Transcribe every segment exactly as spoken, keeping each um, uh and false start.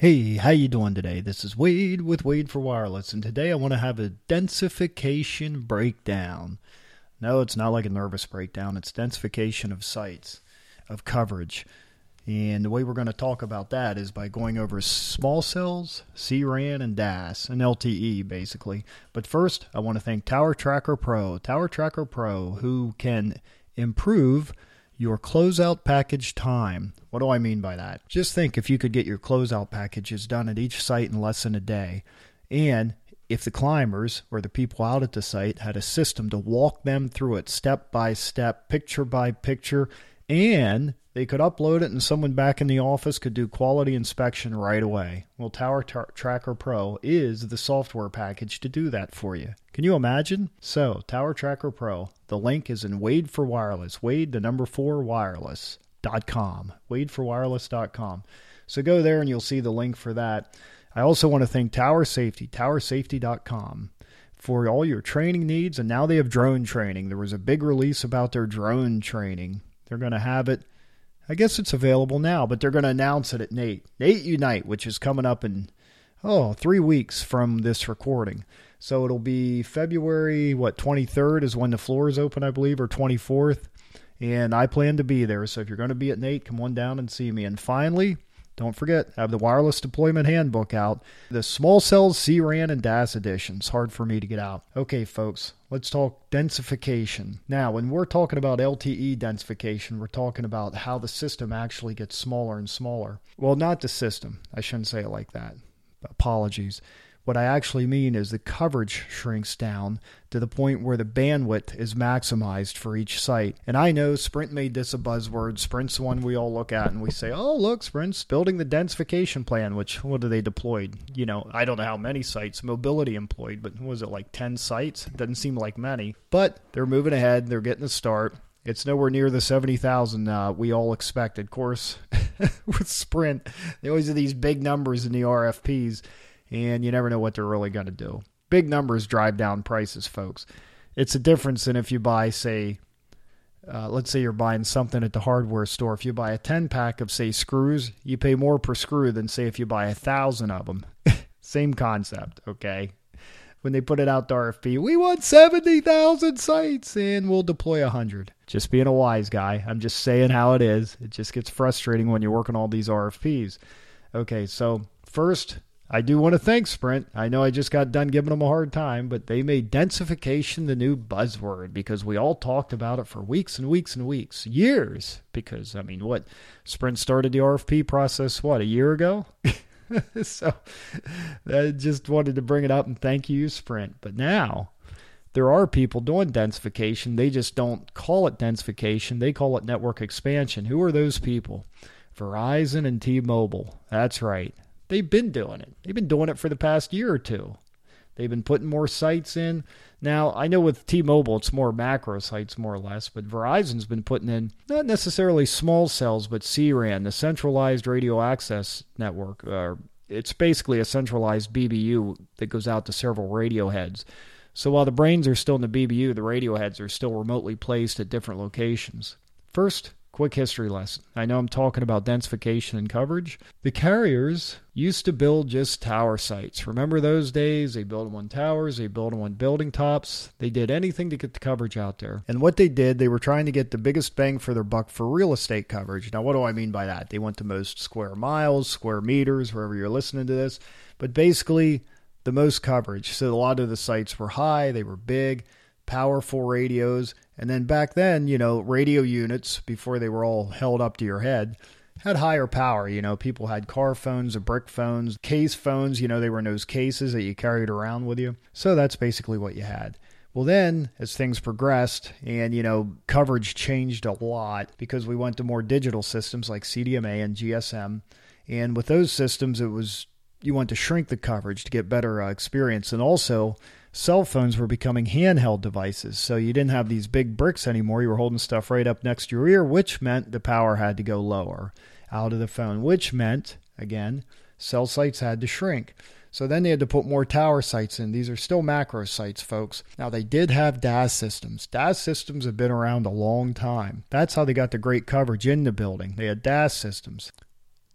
Hey, how you doing today? This is Wade with Wade for Wireless, and today I want to have a densification breakdown. No, it's not like a nervous breakdown. It's densification of sites, of coverage. And the way we're going to talk about that is by going over small cells, C RAN, and D A S, and L T E, basically. But first, I want to thank Tower Tracker Pro. Tower Tracker Pro, who can improve your closeout package time. What do I mean by that? Just think if you could get your closeout packages done at each site in less than a day, and if the climbers or the people out at the site had a system to walk them through it step by step, picture by picture, and they could upload it and someone back in the office could do quality inspection right away. Well, Tower Tra- Tracker Pro is the software package to do that for you. Can you imagine? So, Tower Tracker Pro. The link is in Wade for Wireless. Wade, the number four, wireless dot com. Wade for wireless dot com. So go there and you'll see the link for that. I also want to thank Tower Safety, tower safety dot com, for all your training needs. And now they have drone training. There was a big release about their drone training. They're going to have it. I guess it's available now, but they're going to announce it at NATE. NATE Unite, which is coming up in, oh, three weeks from this recording. So it'll be February, what, twenty-third is when the floors open, I believe, or twenty-fourth. And I plan to be there. So if you're going to be at NATE, come on down and see me. And finally, don't forget, I have the Wireless Deployment Handbook out. The Small Cells, C RAN, and D A S editions. Hard for me to get out. Okay, folks, let's talk densification. Now, when we're talking about L T E densification, we're talking about how the system actually gets smaller and smaller. Well, not the system. I shouldn't say it like that. Apologies. What I actually mean is the coverage shrinks down to the point where the bandwidth is maximized for each site. And I know Sprint made this a buzzword. Sprint's the one we all look at and we say, oh, look, Sprint's building the densification plan, which, what are they deployed? You know, I don't know how many sites Mobility employed, but was it like ten sites? It doesn't seem like many. But they're moving ahead. They're getting a start. It's nowhere near the seventy thousand uh, we all expected. Of course, with Sprint, they always have these big numbers in the R F Ps. And you never know what they're really going to do. Big numbers drive down prices, folks. It's a difference than if you buy, say, uh, let's say you're buying something at the hardware store. If you buy a ten-pack of, say, screws, you pay more per screw than, say, if you buy a thousand of them. Same concept, okay? When they put it out to R F P, we want seventy thousand sites, and we'll deploy one hundred. Just being a wise guy. I'm just saying how it is. It just gets frustrating when you're working all these R F Ps. Okay, so first, I do want to thank Sprint. I know I just got done giving them a hard time, but they made densification the new buzzword because we all talked about it for weeks and weeks and weeks, years. Because, I mean, what? Sprint started the R F P process, what, a year ago? So I just wanted to bring it up and thank you, Sprint. But now there are people doing densification. They just don't call it densification. They call it network expansion. Who are those people? Verizon and T-Mobile. That's right. They've been doing it. They've been doing it for the past year or two. They've been putting more sites in. Now, I know with T-Mobile, it's more macro sites, more or less, but Verizon's been putting in not necessarily small cells, but C RAN, the Centralized Radio Access Network. Uh, it's basically a centralized B B U that goes out to several radio heads. So while the brains are still in the B B U, the radio heads are still remotely placed at different locations. First, quick history lesson. I know I'm talking about densification and coverage. The carriers used to build just tower sites. Remember those days? They built them on towers. They built them on building tops. They did anything to get the coverage out there. And what they did, they were trying to get the biggest bang for their buck for real estate coverage. Now, what do I mean by that? They want the most square miles, square meters, wherever you're listening to this. But basically, the most coverage. So a lot of the sites were high. They were big. Powerful radios, and then back then, you know, radio units, before they were all held up to your head, had higher power. You know, people had car phones, brick phones, case phones, you know, they were in those cases that you carried around with you. So that's basically what you had. Well, then, as things progressed and, you know, coverage changed a lot because we went to more digital systems like C D M A and G S M. And with those systems, it was, you want to shrink the coverage to get better uh, experience. And also, cell phones were becoming handheld devices, so you didn't have these big bricks anymore. You were holding stuff right up next to your ear, which meant the power had to go lower out of the phone, which meant, again, cell sites had to shrink. So then they had to put more tower sites in. These are still macro sites, folks. Now, they did have D A S systems. D A S systems have been around a long time. That's how they got the great coverage in the building. They had D A S systems.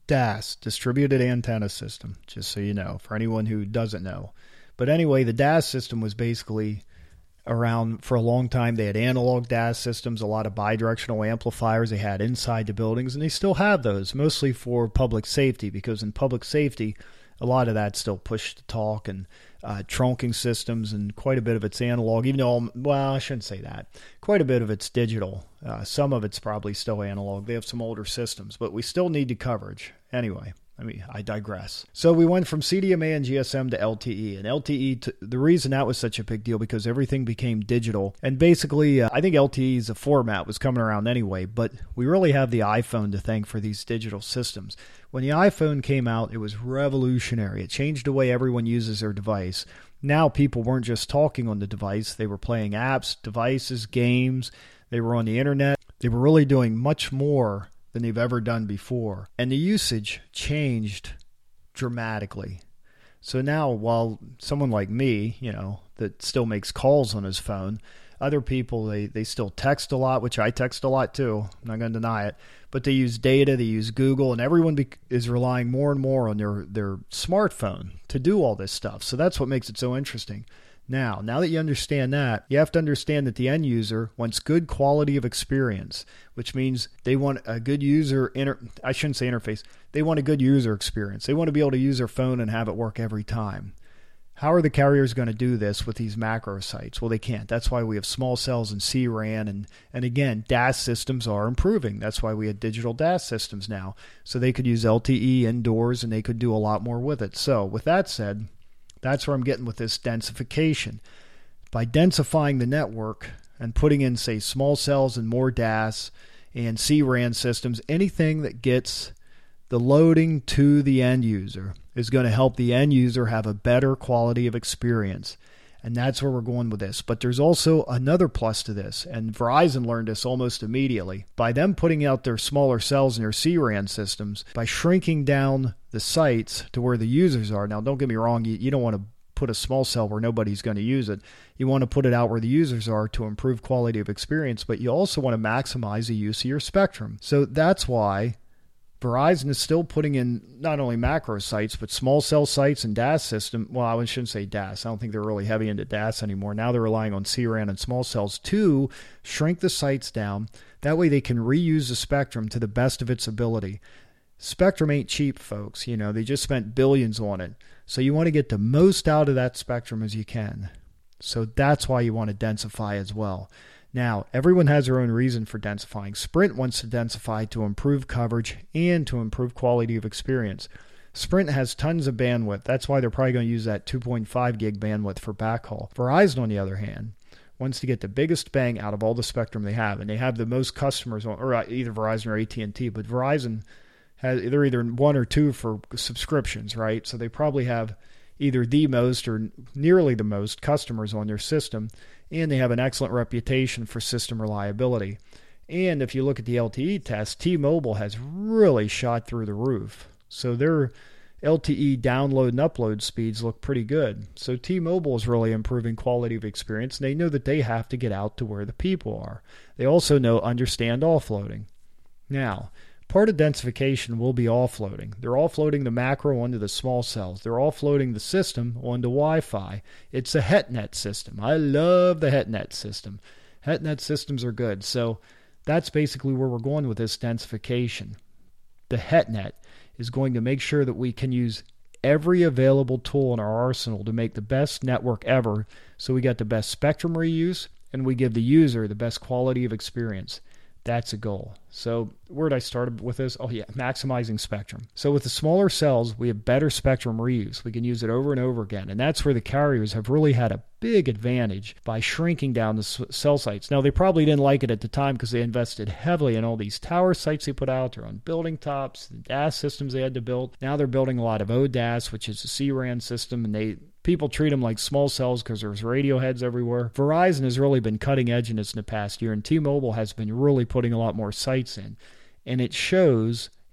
D A S, Distributed Antenna System, just so you know, for anyone who doesn't know. But anyway, the D A S system was basically around for a long time. They had analog D A S systems, a lot of bidirectional amplifiers they had inside the buildings, and they still have those, mostly for public safety, because in public safety, a lot of that's still push-to-talk and uh, trunking systems, and quite a bit of it's analog, even though, well, I shouldn't say that. Quite a bit of it's digital. Uh, some of it's probably still analog. They have some older systems, but we still need the coverage. Anyway, I mean, I digress. So we went from C D M A and G S M to L T E. And L T E, to, the reason that was such a big deal, because everything became digital. And basically, uh, I think L T E as a format was coming around anyway, but we really have the iPhone to thank for these digital systems. When the iPhone came out, it was revolutionary. It changed the way everyone uses their device. Now people weren't just talking on the device. They were playing apps, devices, games. They were on the internet. They were really doing much more than they've ever done before. And the usage changed dramatically. So now, while someone like me, you know, that still makes calls on his phone, other people, they, they still text a lot, which I text a lot too. I'm not going to deny it. But they use data, they use Google, and everyone be- is relying more and more on their, their smartphone to do all this stuff. So that's what makes it so interesting. Now, now that you understand that, you have to understand that the end user wants good quality of experience, which means they want a good user, inter- I shouldn't say interface, they want a good user experience. They want to be able to use their phone and have it work every time. How are the carriers going to do this with these macro sites? Well, they can't. That's why we have small cells and C RAN. And, and again, D A S systems are improving. That's why we have digital D A S systems now. So they could use L T E indoors and they could do a lot more with it. So with that said, that's where I'm getting with this densification. By densifying the network and putting in, say, small cells and more D A S and C RAN systems, anything that gets the loading to the end user is going to help the end user have a better quality of experience. And that's where we're going with this. But there's also another plus to this, and Verizon learned this almost immediately. By them putting out their smaller cells and their C RAN systems, by shrinking down the sites to where the users are. Now, don't get me wrong, you, you don't want to put a small cell where nobody's going to use it. You want to put it out where the users are to improve quality of experience, but you also want to maximize the use of your spectrum. So that's why Verizon is still putting in not only macro sites, but small cell sites and D A S system. Well, I shouldn't say D A S. I don't think they're really heavy into D A S anymore. Now they're relying on C RAN and small cells to shrink the sites down. That way they can reuse the spectrum to the best of its ability. Spectrum ain't cheap, folks. You know, they just spent billions on it. So you want to get the most out of that spectrum as you can. So that's why you want to densify as well. Now, everyone has their own reason for densifying. Sprint wants to densify to improve coverage and to improve quality of experience. Sprint has tons of bandwidth. That's why they're probably going to use that two point five gig bandwidth for backhaul. Verizon, on the other hand, wants to get the biggest bang out of all the spectrum they have, and they have the most customers, on, or either Verizon or A T and T, but Verizon has, they're either one or two for subscriptions, right? So they probably have either the most or nearly the most customers on their system, and they have an excellent reputation for system reliability. And if you look at the L T E test, T-Mobile has really shot through the roof. So their L T E download and upload speeds look pretty good. So T-Mobile is really improving quality of experience, and they know that they have to get out to where the people are. They also know understand offloading. Now, part of densification will be offloading. They're offloading the macro onto the small cells. They're offloading the system onto Wi-Fi. It's a HetNet system. I love the HetNet system. HetNet systems are good. So that's basically where we're going with this densification. The HetNet is going to make sure that we can use every available tool in our arsenal to make the best network ever, so we got the best spectrum reuse and we give the user the best quality of experience. That's a goal. So where did I start with this? Oh yeah, maximizing spectrum. So with the smaller cells, we have better spectrum reuse. We can use it over and over again. And that's where the carriers have really had a big advantage by shrinking down the cell sites. Now, they probably didn't like it at the time because they invested heavily in all these tower sites they put out there on building tops, the D A S systems they had to build. Now they're building a lot of O D A S, which is a C RAN system, and they people treat them like small cells because there's radio heads everywhere. Verizon has really been cutting edge in this in the past year, and T-Mobile has been really putting a lot more sites in. And it shows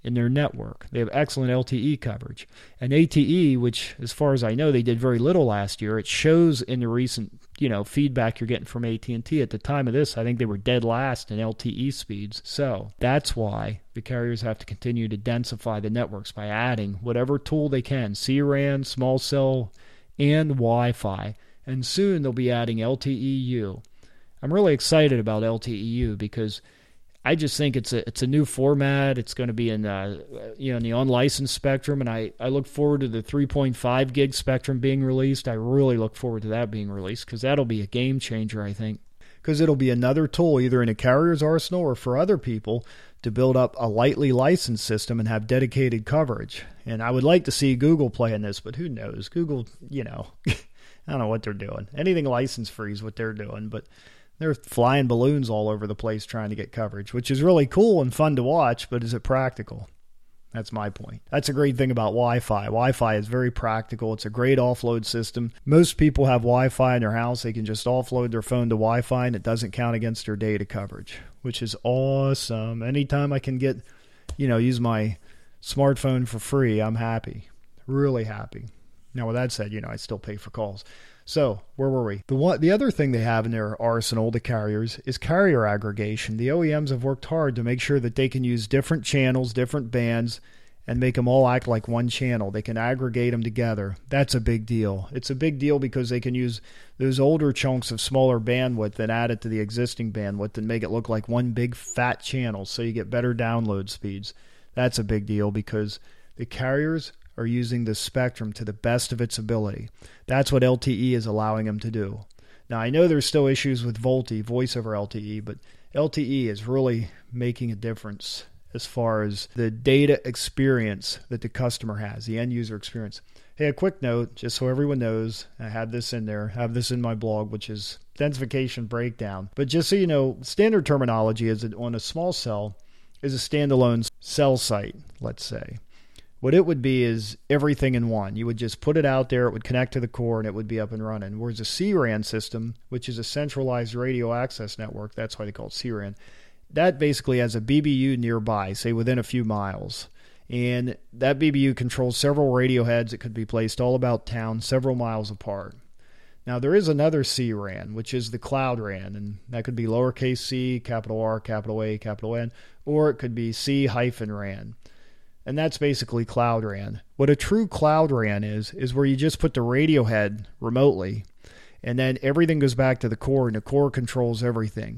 in their network. They have excellent L T E coverage. And A T E, which as far as I know, they did very little last year, it shows in the recent, you know, feedback you're getting from A T and T. At the time of this, I think they were dead last in L T E speeds. So that's why the carriers have to continue to densify the networks by adding whatever tool they can, C RAN, small cell, and Wi-Fi. And soon they'll be adding L T E U. I'm really excited about L T E U because I just think it's a it's a new format. It's going to be in uh, you know in the unlicensed spectrum, and I, I look forward to the three point five gig spectrum being released. I really look forward to that being released because that'll be a game changer, I think. Because it'll be another tool either in a carrier's arsenal or for other people to build up a lightly licensed system and have dedicated coverage. And I would like to see Google play in this, but who knows? Google, you know, I don't know what they're doing. Anything license free is what they're doing, but they're flying balloons all over the place trying to get coverage, which is really cool and fun to watch, but is it practical? That's my point. That's a great thing about Wi-Fi. Wi-Fi is very practical. It's a great offload system. Most people have Wi-Fi in their house. They can just offload their phone to Wi-Fi, and it doesn't count against their data coverage, which is awesome. Anytime I can get, you know, use my smartphone for free, I'm happy. Really happy. Now, with that said, you know, I still pay for calls. So, where were we? The one, the other thing they have in their arsenal, the carriers, is carrier aggregation. The O E Ms have worked hard to make sure that they can use different channels, different bands, and make them all act like one channel. They can aggregate them together. That's a big deal. It's a big deal because they can use those older chunks of smaller bandwidth and add it to the existing bandwidth and make it look like one big fat channel so you get better download speeds. That's a big deal because the carriers are using the spectrum to the best of its ability. That's what L T E is allowing them to do. Now, I know there's still issues with VoLTE, voice over L T E, but L T E is really making a difference as far as the data experience that the customer has, the end user experience. Hey, a quick note, just so everyone knows, I have this in there, I have this in my blog, which is densification breakdown. But just so you know, standard terminology is that on a small cell is a standalone cell site, let's say. What it would be is everything in one. You would just put it out there, it would connect to the core, and it would be up and running. Whereas a C RAN system, which is a centralized radio access network, that's why they call it C RAN, that basically has a B B U nearby, say within a few miles. And that B B U controls several radio heads that could be placed all about town, several miles apart. Now, there is another C RAN, which is the Cloud RAN, and that could be lowercase c, capital R, capital A, capital N, or it could be C hyphen RAN. And that's basically Cloud RAN. What a true Cloud RAN is, is where you just put the radio head remotely, and then everything goes back to the core, and the core controls everything.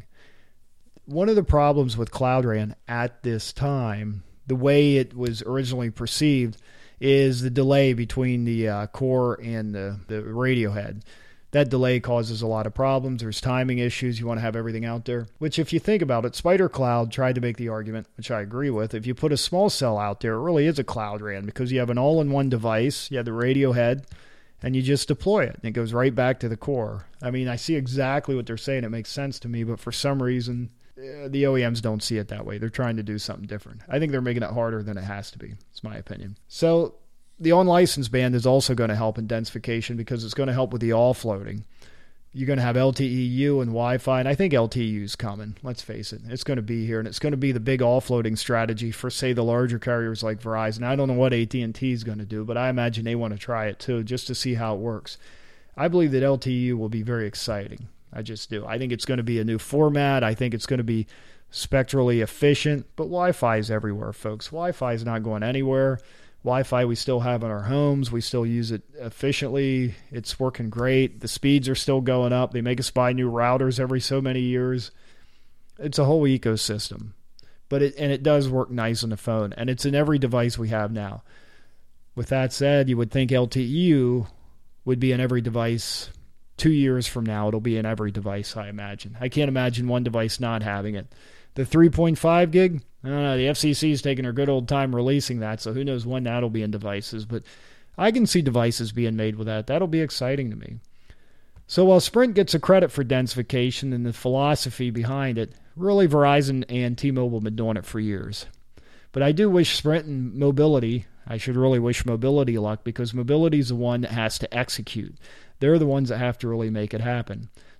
One of the problems with Cloud RAN at this time, the way it was originally perceived, is the delay between the uh, core and the, the radio head. That delay causes a lot of problems. There's timing issues. You want to have everything out there. Which, if you think about it, Spider Cloud tried to make the argument, which I agree with. If you put a small cell out there, it really is a Cloud RAN because you have an all-in-one device. You have the radio head, and you just deploy it. And it goes right back to the core. I mean, I see exactly what they're saying. It makes sense to me. But for some reason, uh, the O E Ms don't see it that way. They're trying to do something different. I think they're making it harder than it has to be. It's my opinion. So the unlicensed band is also going to help in densification because it's going to help with the offloading. You're going to have L T E U and Wi-Fi, and I think L T E U is coming. Let's face it. It's going to be here, and it's going to be the big offloading strategy for, say, the larger carriers like Verizon. I don't know what A T and T is going to do, but I imagine they want to try it too, just to see how it works. I believe that L T E U will be very exciting. I just do. I think it's going to be a new format. I think it's going to be spectrally efficient, but Wi-Fi is everywhere, folks. Wi-Fi is not going anywhere. Wi-Fi we still have in our homes. We still use it efficiently. It's working great. The speeds are still going up. They make us buy new routers every so many years. It's a whole ecosystem. But it and it does work nice on the phone. And it's in every device we have now. With that said, you would think L T E U would be in every device. Two years from now, it'll be in every device, I imagine. I can't imagine one device not having it. The three point five gig, I don't know, the F C C is taking their good old time releasing that, so who knows when that'll be in devices. But I can see devices being made with that. That'll be exciting to me. So while Sprint gets a credit for densification and the philosophy behind it, really Verizon and T-Mobile have been doing it for years. But I do wish Sprint and Mobility, I should really wish Mobility luck, because Mobility is the one that has to execute. They're the ones that have to really make it happen.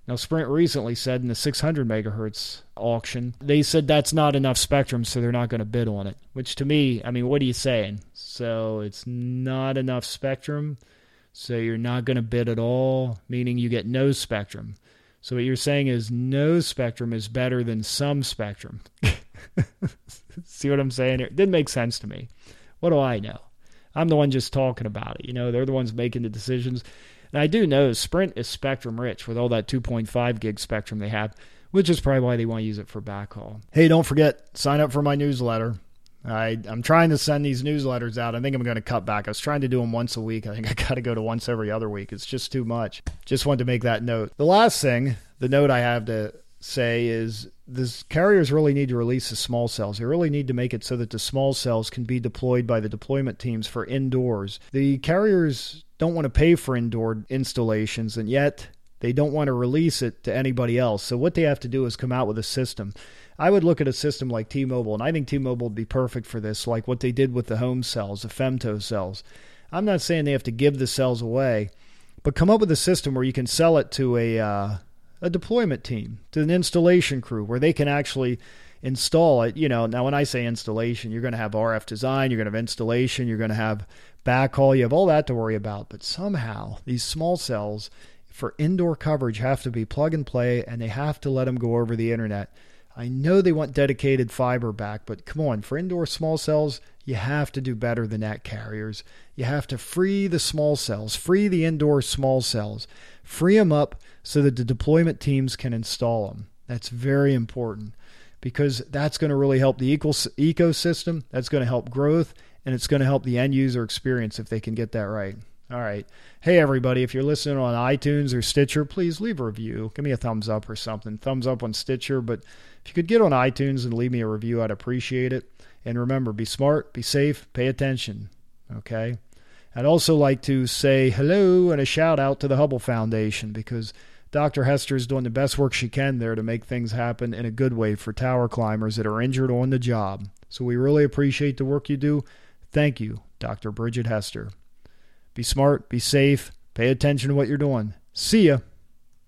Now, Sprint recently said in the six hundred megahertz auction, they said that's not enough spectrum, so they're not going to bid on it. Which to me, I mean, what are you saying? So it's not enough spectrum, so you're not going to bid at all, meaning you get no spectrum. So what you're saying is no spectrum is better than some spectrum. See what I'm saying here? It didn't make sense to me. What do I know? I'm the one just talking about it. You know, they're the ones making the decisions. And I do know Sprint is spectrum rich with all that two point five gig spectrum they have, which is probably why they want to use it for backhaul. Hey, don't forget, sign up for my newsletter. I, I'm trying to send these newsletters out. I think I'm going to cut back. I was trying to do them once a week. I think I got to go to once every other week. It's just too much. Just wanted to make that note. The last thing, the note I have to say is this: carriers really need to release the small cells. They really need to make it so that the small cells can be deployed by the deployment teams for indoors. The carriers don't want to pay for indoor installations, and yet they don't want to release it to anybody else. So what they have to do is come out with a system. I would look at a system like T-Mobile, and I think T-Mobile would be perfect for this, like what they did with the home cells, the femto cells. I'm not saying they have to give the cells away, but come up with a system where you can sell it to a uh, a deployment team, to an installation crew, where they can actually install it. You know, now when I say installation, you're going to have R F design, you're going to have installation, you're going to have backhaul, you have all that to worry about. But somehow these small cells for indoor coverage have to be plug and play, and they have to let them go over the internet. I know they want dedicated fiber back, but come on, for indoor small cells, you have to do better than that, carriers. You have to free the small cells, free the indoor small cells, free them up so that the deployment teams can install them. That's very important, because that's going to really help the ecosystem, that's going to help growth, and it's going to help the end user experience if they can get that right. All right. Hey, everybody, if you're listening on iTunes or Stitcher, please leave a review. Give me a thumbs up or something. Thumbs up on Stitcher, but if you could get on iTunes and leave me a review, I'd appreciate it. And remember, be smart, be safe, pay attention, okay? I'd also like to say hello and a shout out to the Hubble Foundation, because Doctor Hester is doing the best work she can there to make things happen in a good way for tower climbers that are injured on the job. So we really appreciate the work you do. Thank you, Doctor Bridget Hester. Be smart, be safe, pay attention to what you're doing. See ya.